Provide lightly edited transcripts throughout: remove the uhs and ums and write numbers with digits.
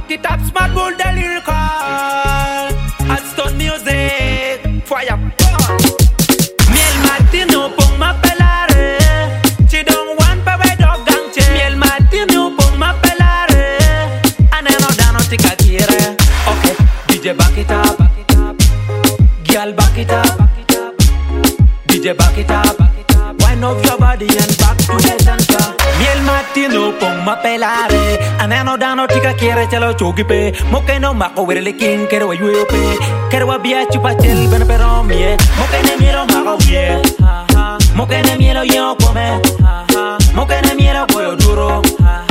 back it up, smart bull the lyrical. At stone music, fire. Miel Martino, pong ma pelare. She don't want pa we dog gang che. Miel Martino, pong ma pelare. Ane no dano tika kire. Okay, DJ back it up. Girl back it up. DJ back it up. Wind up your body and back to the center. Miel Martino, pong ma pelare. Ane no dano tika kire chalo chogi pe. Moke no mako wire le king kere wa yue pe. Kere wa bia chupa chel ben pero mie. Moke ne miro mako ye. Moke ne miro yo come. Moke ne miro boyo duro.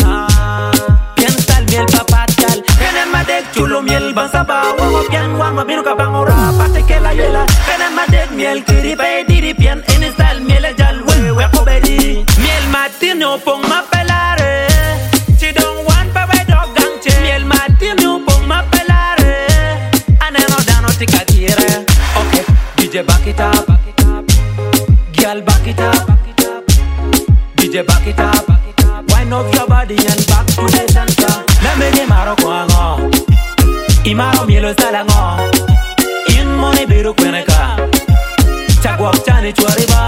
Bien sal miel papatal. Kenen ma dek chulo miel bansaba. Wawo bien wan ma binu ka bangora. Pate ke la yela. Kenen ma dek miel kiri pe diri bien. Ini sal miel jal we kobedi. Miel Martino pong ma pelare. She don't want pa we dog gang che. Miel Martino pong ma pelare. Ane no dano tika kire. Okay, DJ back it up. Girl back it up. DJ back it up. Wind up your body and back to the center. Let me get maro kwango. Imaro mielo salango. In money biru kweneka. Chagwak chani chwariba.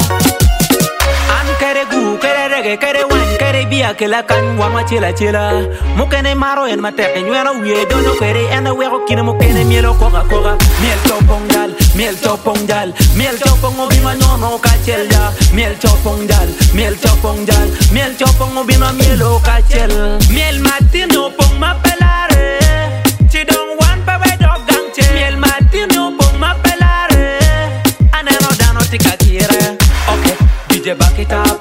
An kere gu, kere reggae, kere wine, kere bia, kela kan wama chila chila. Mukene maro en mateke, nyuero uye dono kere ena wero kine mukene mielo koga koga. Miel topongal, miel topongal, miel topongo bima nono kachelja. Miel topongal, miel topongal, miel topongo bima mielo kachel. Miel Martino pong ma pelare. She don't want pa we dog gang che. Miel Martino pong ma pelare. Ane no dano tika kire. Okay, DJ back it up.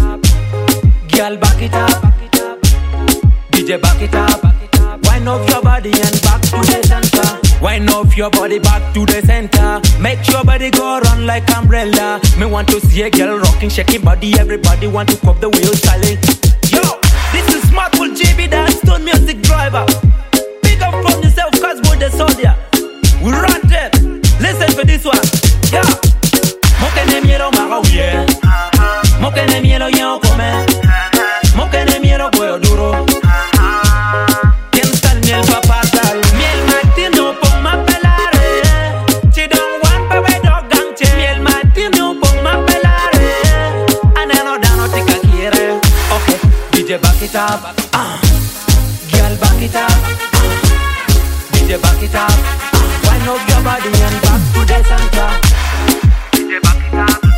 Girl back it up. DJ back it up. Wind up your body and back to the center. Wind up your body back to the center. Make your body go run like umbrella. Me want to see a girl rocking, shaking body. Everybody want to cop the wheel challenge. Yo, this is Smart Bull JB, the Stone Music driver. Pick up from yourself, cause we're the soldier. We run it. Listen for this one. Yeah. Mokene mielo marawye. Mokene mielo yo come. Mokene mielo boyo duro. Quien sal miel papatal. Miel Martino pong ma pelare. She don't want pa we dog gang che. Miel Martino pong ma pelare. Ane no dano tika kire. Okay, DJ back it up. Girl back it up. DJ back it up. Wind up your body and back to the center. DJ back it up.